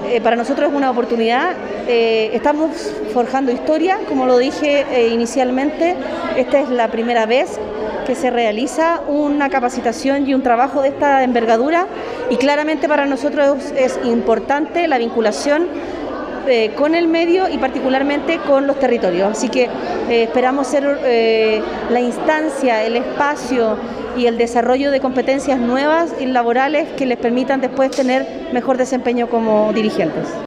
para nosotros es una oportunidad. Estamos forjando historia, como lo dije inicialmente. Esta es la primera vez que se realiza una capacitación y un trabajo de esta envergadura, y claramente para nosotros es importante la vinculación con el medio y particularmente con los territorios. Así que esperamos ser la instancia, el espacio y el desarrollo de competencias nuevas y laborales que les permitan después tener mejor desempeño como dirigentes.